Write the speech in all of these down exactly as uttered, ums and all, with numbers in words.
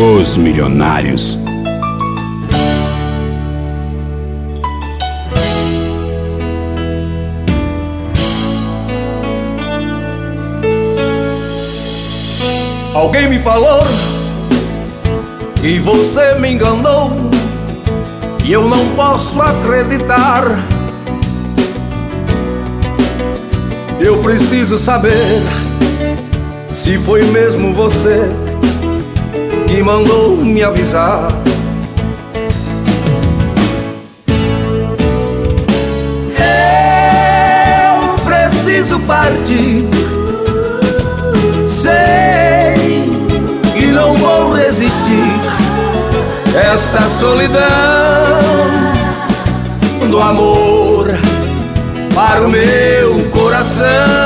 Os Milionários. Alguém me falou que você me enganou e eu não posso acreditar. Eu preciso saber se foi mesmo você que mandou me avisar. Eu preciso partir, sei que não vou resistir esta solidão do amor para o meu coração.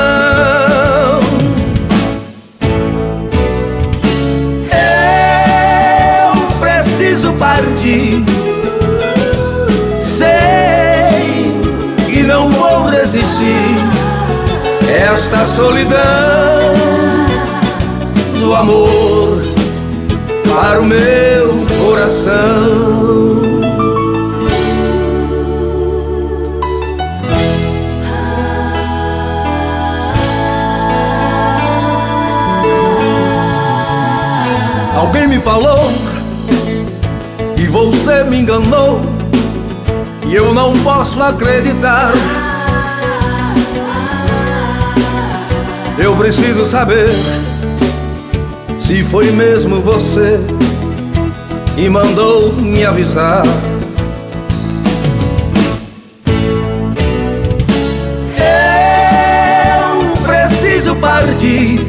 Eu preciso partir, sei que não vou resistir esta solidão do amor para o meu coração. Alguém me falou que você me enganou e eu não posso acreditar. Eu preciso saber se foi mesmo você que mandou me avisar. Eu preciso partir,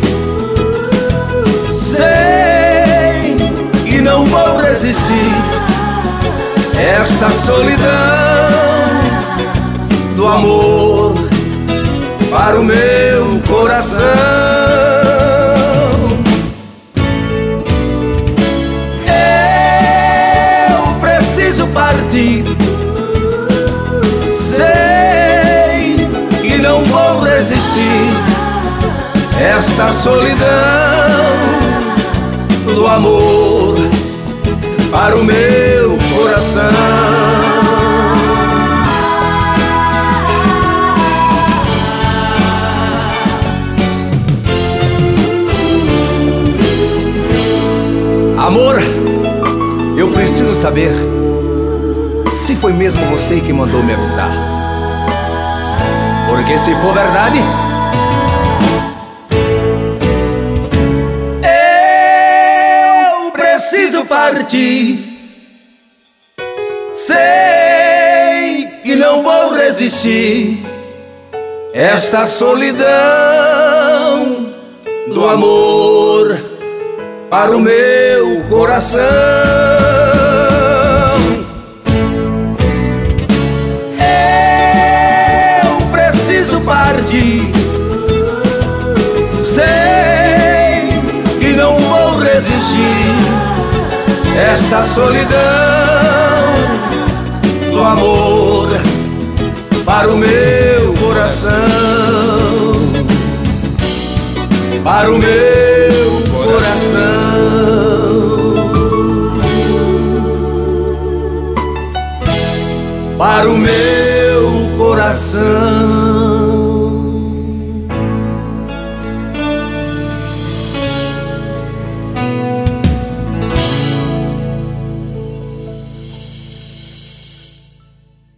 sei que não vou resistir esta solidão do amor para o meu coração. Partir, sei que não vou resistir esta solidão do amor para o meu coração. Amor, eu preciso saber se foi mesmo você que mandou me avisar. Porque se for verdade, eu preciso partir. Sei que não vou resistir esta solidão do amor para o meu coração. Partir, sei que não vou resistir esta solidão do amor para o meu coração, para o meu coração, para o meu coração.